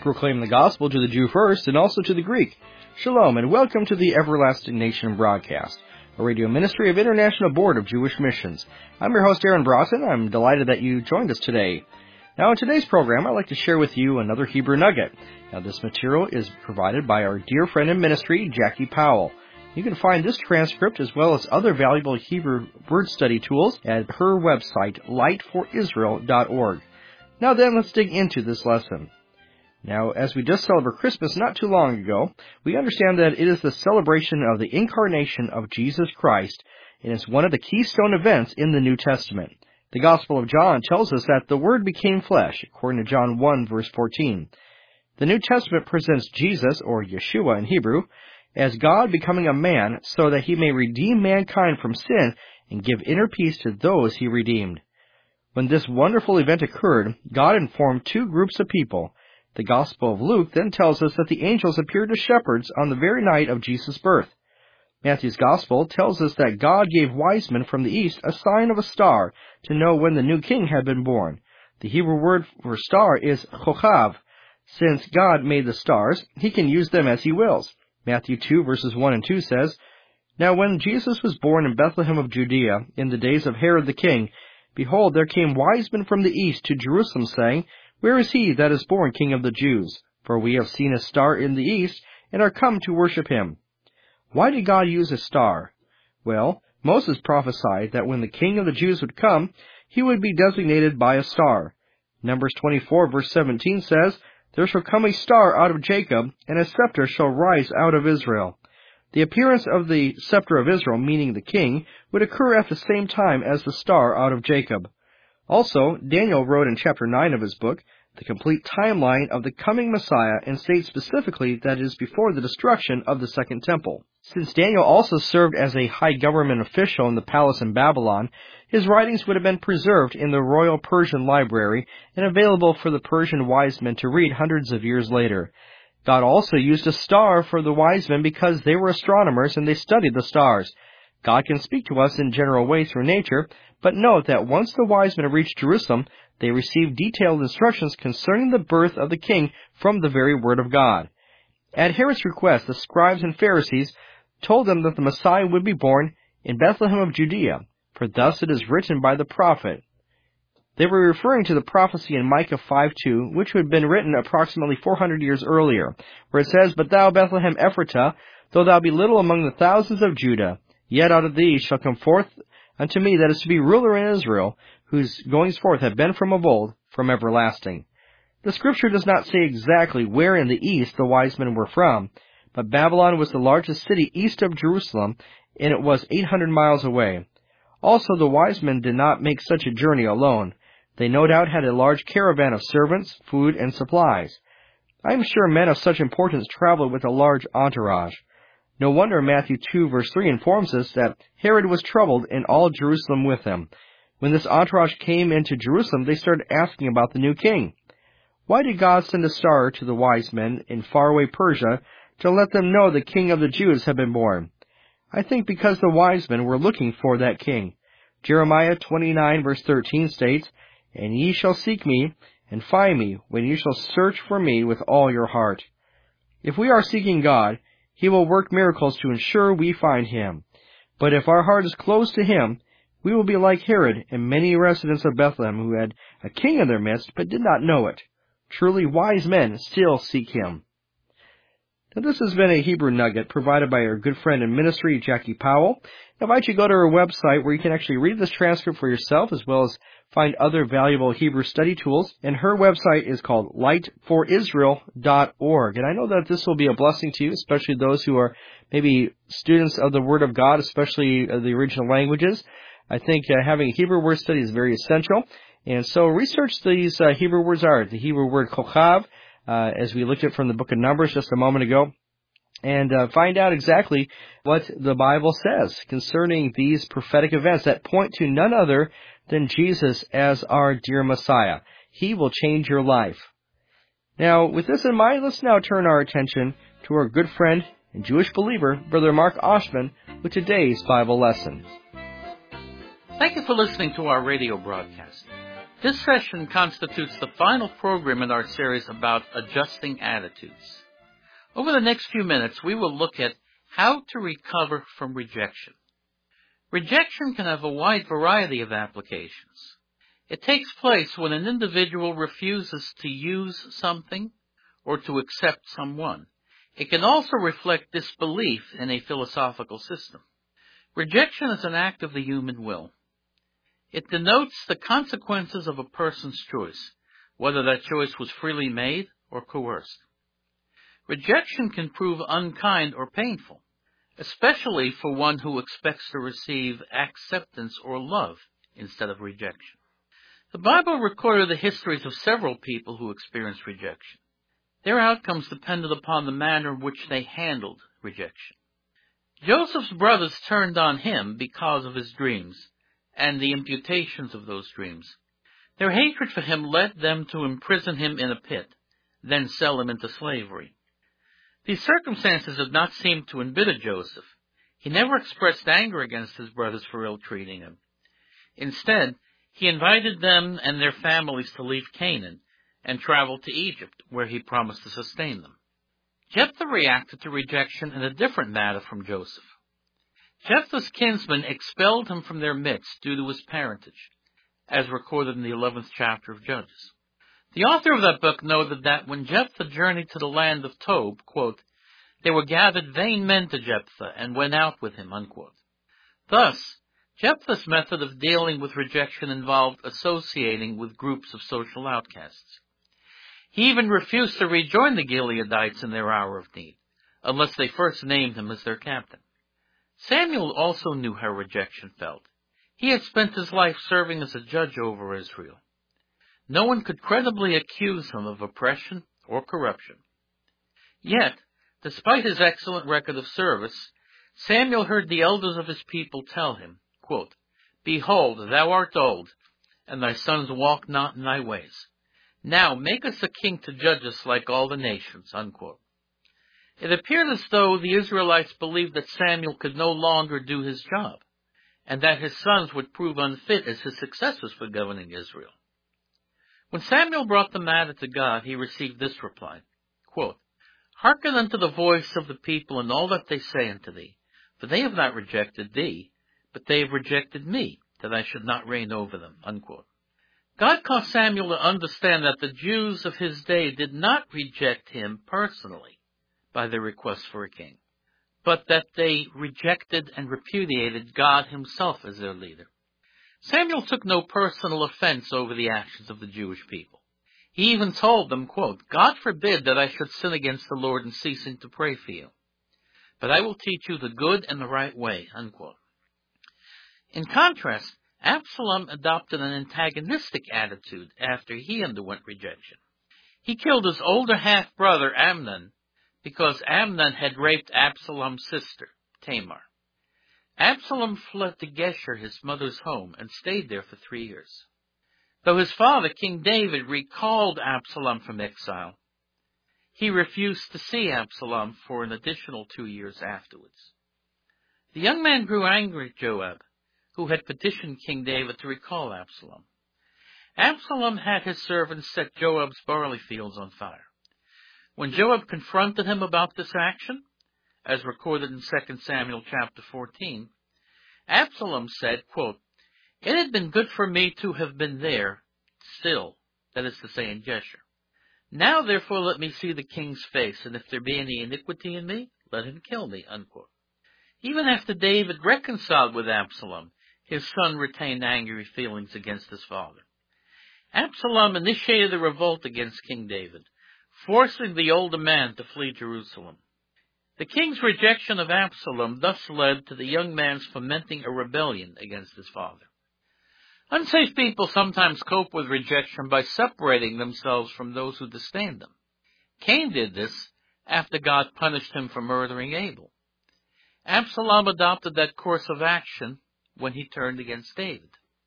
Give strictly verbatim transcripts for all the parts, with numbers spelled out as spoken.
Proclaim the gospel to the Jew first and also to the Greek. Shalom and welcome to the Everlasting Nation broadcast, a radio ministry of International Board of Jewish Missions. I'm your host, Aaron Broughton. I'm delighted that you joined us today. Now, in today's program, I'd like to share with you another Hebrew nugget. Now, this material is provided by our dear friend in ministry, Jackie Powell. You can find this transcript as well as other valuable Hebrew word study tools at her website, light for israel dot org. Now then, let's dig into this lesson. Now, as we just celebrated Christmas not too long ago, we understand that it is the celebration of the incarnation of Jesus Christ, and it's one of the keystone events in the New Testament. The Gospel of John tells us that the Word became flesh, according to John one, verse fourteen. The New Testament presents Jesus, or Yeshua in Hebrew, as God becoming a man so that he may redeem mankind from sin and give inner peace to those he redeemed. When this wonderful event occurred, God informed two groups of people. The Gospel of Luke then tells us that the angels appeared to shepherds on the very night of Jesus' birth. Matthew's Gospel tells us that God gave wise men from the east a sign of a star to know when the new king had been born. The Hebrew word for star is chochav. Since God made the stars, he can use them as he wills. Matthew two, verses one and two says, Now when Jesus was born in Bethlehem of Judea, in the days of Herod the king, behold, there came wise men from the east to Jerusalem, saying, Where is he that is born King of the Jews? For we have seen a star in the east, and are come to worship him. Why did God use a star? Well, Moses prophesied that when the King of the Jews would come, he would be designated by a star. Numbers twenty-four, verse seventeen says, There shall come a star out of Jacob, and a scepter shall rise out of Israel. The appearance of the scepter of Israel, meaning the king, would occur at the same time as the star out of Jacob. Also, Daniel wrote in chapter nine of his book the complete timeline of the coming Messiah and states specifically that it is before the destruction of the Second Temple. Since Daniel also served as a high government official in the palace in Babylon, his writings would have been preserved in the Royal Persian Library and available for the Persian wise men to read hundreds of years later. God also used a star for the wise men because they were astronomers and they studied the stars. God can speak to us in general ways through nature, but note that once the wise men reached Jerusalem, they received detailed instructions concerning the birth of the king from the very word of God. At Herod's request, the scribes and Pharisees told them that the Messiah would be born in Bethlehem of Judea, for thus it is written by the prophet. They were referring to the prophecy in Micah five two, which had been written approximately four hundred years earlier, where it says, But thou, Bethlehem Ephratah, though thou be little among the thousands of Judah, yet out of thee shall come forth unto me that is to be ruler in Israel, whose goings forth have been from of old, from everlasting. The scripture does not say exactly where in the east the wise men were from, but Babylon was the largest city east of Jerusalem, and it was eight hundred miles away. Also, the wise men did not make such a journey alone. They no doubt had a large caravan of servants, food, and supplies. I am sure men of such importance traveled with a large entourage. No wonder Matthew two, verse three informs us that Herod was troubled and all Jerusalem with him. When this entourage came into Jerusalem, they started asking about the new king. Why did God send a star to the wise men in faraway Persia to let them know the King of the Jews had been born? I think because the wise men were looking for that king. Jeremiah twenty-nine, verse thirteen states, And ye shall seek me, and find me, when ye shall search for me with all your heart. If we are seeking God, he will work miracles to ensure we find him. But if our heart is closed to him, we will be like Herod and many residents of Bethlehem who had a king in their midst but did not know it. Truly wise men still seek him. Now, this has been a Hebrew nugget provided by our good friend in ministry, Jackie Powell. I invite you to go to her website where you can actually read this transcript for yourself as well as find other valuable Hebrew study tools. And her website is called light for israel dot org. And I know that this will be a blessing to you, especially those who are maybe students of the Word of God, especially uh, the original languages. I think uh, having a Hebrew word study is very essential. And so research these uh, Hebrew words are. The Hebrew word chochav, uh, as we looked at from the book of Numbers just a moment ago. And uh, find out exactly what the Bible says concerning these prophetic events that point to none other than Jesus as our dear Messiah. He will change your life. Now, with this in mind, let's now turn our attention to our good friend and Jewish believer, Brother Mark Oshman, with today's Bible lesson. Thank you for listening to our radio broadcast. This session constitutes the final program in our series about adjusting attitudes. Over the next few minutes, we will look at how to recover from rejection. Rejection can have a wide variety of applications. It takes place when an individual refuses to use something or to accept someone. It can also reflect disbelief in a philosophical system. Rejection is an act of the human will. It denotes the consequences of a person's choice, whether that choice was freely made or coerced. Rejection can prove unkind or painful, especially for one who expects to receive acceptance or love instead of rejection. The Bible recorded the histories of several people who experienced rejection. Their outcomes depended upon the manner in which they handled rejection. Joseph's brothers turned on him because of his dreams and the imputations of those dreams. Their hatred for him led them to imprison him in a pit, then sell him into slavery. These circumstances did not seem to embitter Joseph. He never expressed anger against his brothers for ill-treating him. Instead, he invited them and their families to leave Canaan and travel to Egypt, where he promised to sustain them. Jephthah reacted to rejection in a different manner from Joseph. Jephthah's kinsmen expelled him from their midst due to his parentage, as recorded in the eleventh chapter of Judges. The author of that book noted that when Jephthah journeyed to the land of Tob, quote, "There were gathered vain men to Jephthah and went out with him," unquote. Thus, Jephthah's method of dealing with rejection involved associating with groups of social outcasts. He even refused to rejoin the Gileadites in their hour of need, unless they first named him as their captain. Samuel also knew how rejection felt. He had spent his life serving as a judge over Israel. No one could credibly accuse him of oppression or corruption. Yet, despite his excellent record of service, Samuel heard the elders of his people tell him, quote, "Behold, thou art old, and thy sons walk not in thy ways. Now make us a king to judge us like all the nations," unquote. It appeared as though the Israelites believed that Samuel could no longer do his job, and that his sons would prove unfit as his successors for governing Israel. When Samuel brought the matter to God, he received this reply, quote, "Hearken unto the voice of the people in all that they say unto thee, for they have not rejected thee, but they have rejected me, that I should not reign over them," unquote. God caused Samuel to understand that the Jews of his day did not reject him personally by their request for a king, but that they rejected and repudiated God himself as their leader. Samuel took no personal offense over the actions of the Jewish people. He even told them, quote, "God forbid that I should sin against the Lord in ceasing to pray for you, but I will teach you the good and the right way," unquote. In contrast, Absalom adopted an antagonistic attitude after he underwent rejection. He killed his older half-brother Amnon because Amnon had raped Absalom's sister, Tamar. Absalom fled to Geshur, his mother's home, and stayed there for three years. Though his father, King David, recalled Absalom from exile, he refused to see Absalom for an additional two years afterwards. The young man grew angry at Joab, who had petitioned King David to recall Absalom. Absalom had his servants set Joab's barley fields on fire. When Joab confronted him about this action, as recorded in Second Samuel chapter fourteen, Absalom said, quote, "It had been good for me to have been there still," that is to say, in Geshur. "Now, therefore, let me see the king's face, and if there be any iniquity in me, let him kill me," unquote. Even after David reconciled with Absalom, his son retained angry feelings against his father. Absalom initiated a revolt against King David, forcing the older man to flee Jerusalem. The king's rejection of Absalom thus led to the young man's fomenting a rebellion against his father. Unsafe people sometimes cope with rejection by separating themselves from those who disdain them. Cain did this after God punished him for murdering Abel. Absalom adopted that course of action when he turned against David.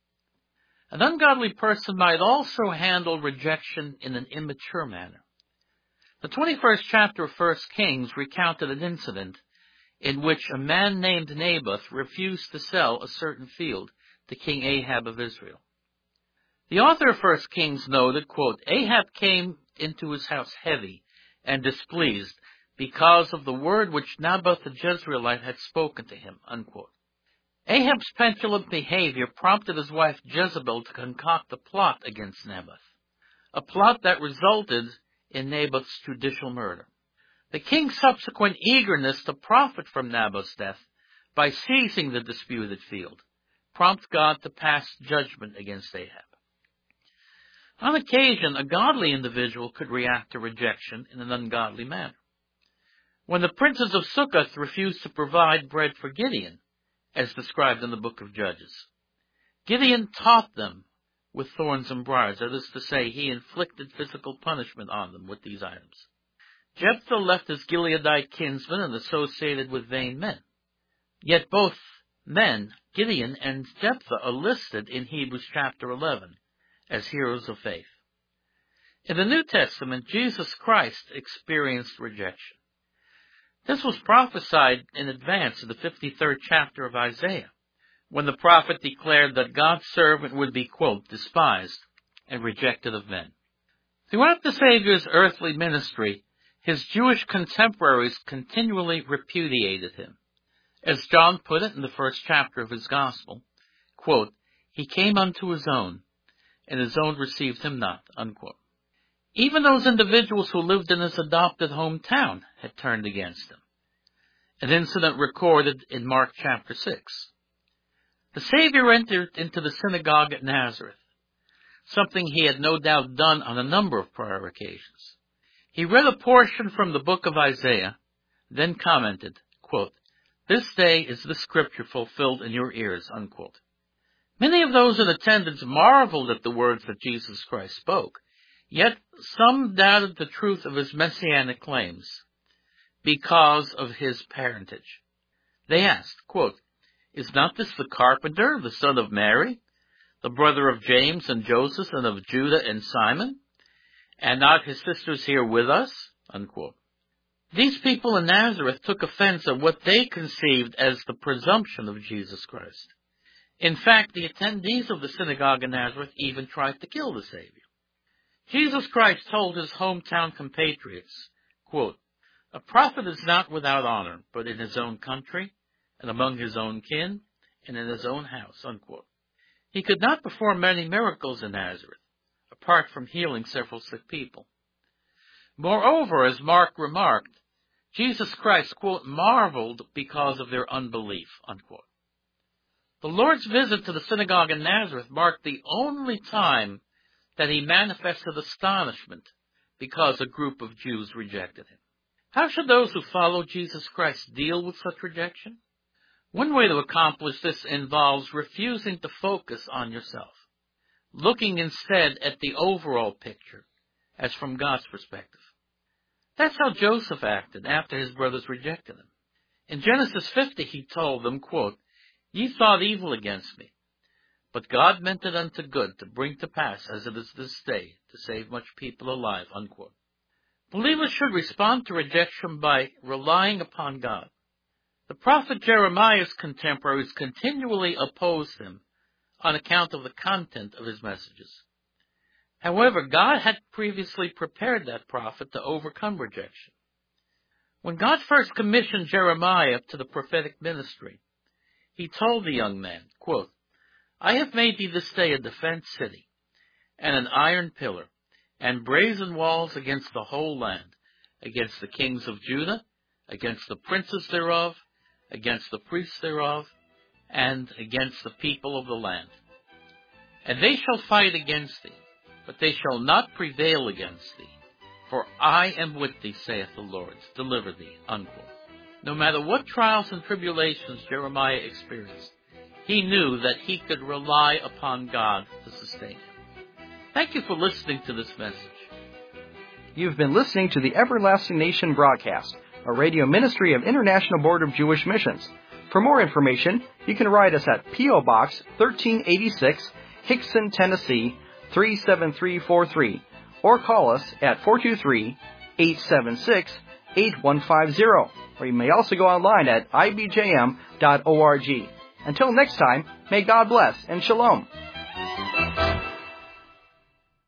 An ungodly person might also handle rejection in an immature manner. The twenty-first chapter of First Kings recounted an incident in which a man named Naboth refused to sell a certain field to King Ahab of Israel. The author of First Kings noted, quote, Ahab came into his house heavy and displeased because of the word which Naboth the Jezreelite had spoken to him, unquote. Ahab's petulant behavior prompted his wife Jezebel to concoct a plot against Naboth, a plot that resulted in Naboth's judicial murder. The king's subsequent eagerness to profit from Naboth's death by seizing the disputed field prompts God to pass judgment against Ahab. On occasion, a godly individual could react to rejection in an ungodly manner. When the princes of Succoth refused to provide bread for Gideon, as described in the book of Judges, Gideon taught them with thorns and briars, that is to say, he inflicted physical punishment on them with these items. Jephthah left his Gileadite kinsmen and associated with vain men. Yet both men, Gideon and Jephthah, are listed in Hebrews chapter eleven as heroes of faith. In the New Testament, Jesus Christ experienced rejection. This was prophesied in advance in the fifty-third chapter of Isaiah, when the prophet declared that God's servant would be, quote, despised and rejected of men. Throughout the Savior's earthly ministry, his Jewish contemporaries continually repudiated him. As John put it in the first chapter of his gospel, quote, he came unto his own, and his own received him not, unquote. Even those individuals who lived in his adopted hometown had turned against him, an incident recorded in Mark chapter six. The Savior entered into the synagogue at Nazareth, something he had no doubt done on a number of prior occasions. He read a portion from the book of Isaiah, then commented, quote, this day is the scripture fulfilled in your ears, unquote. Many of those in attendance marveled at the words that Jesus Christ spoke, yet some doubted the truth of his messianic claims because of his parentage. They asked, quote, is not this the carpenter, the son of Mary, the brother of James and Joseph and of Judah and Simon? And not his sisters here with us? Unquote. These people in Nazareth took offense at what they conceived as the presumption of Jesus Christ. In fact, the attendees of the synagogue in Nazareth even tried to kill the Savior. Jesus Christ told his hometown compatriots, quote, a prophet is not without honor, but in his own country, and among his own kin, and in his own house, unquote. He could not perform many miracles in Nazareth, apart from healing several sick people. Moreover, as Mark remarked, Jesus Christ, quote, marveled because of their unbelief, unquote. The Lord's visit to the synagogue in Nazareth marked the only time that he manifested astonishment because a group of Jews rejected him. How should those who follow Jesus Christ deal with such rejection? One way to accomplish this involves refusing to focus on yourself, looking instead at the overall picture as from God's perspective. That's how Joseph acted after his brothers rejected him. In Genesis fifty, he told them, quote, ye thought evil against me, but God meant it unto good to bring to pass as it is this day to save much people alive, unquote. Believers should respond to rejection by relying upon God. The prophet Jeremiah's contemporaries continually opposed him on account of the content of his messages. However, God had previously prepared that prophet to overcome rejection. When God first commissioned Jeremiah to the prophetic ministry, he told the young man, quote, I have made thee this day a defenced city, and an iron pillar, and brazen walls against the whole land, against the kings of Judah, against the princes thereof, against the priests thereof, and against the people of the land. And they shall fight against thee, but they shall not prevail against thee. For I am with thee, saith the Lord, to deliver thee, unquote. No matter what trials and tribulations Jeremiah experienced, he knew that he could rely upon God to sustain him. Thank you for listening to this message. You've been listening to the Everlasting Nation broadcast, a radio ministry of International Board of Jewish Missions. For more information, you can write us at P O. Box thirteen eighty-six, Hickson, Tennessee, three seven three four three, or call us at four two three, eight seven six, eight one five zero, or you may also go online at I B J M dot org. Until next time, may God bless and shalom.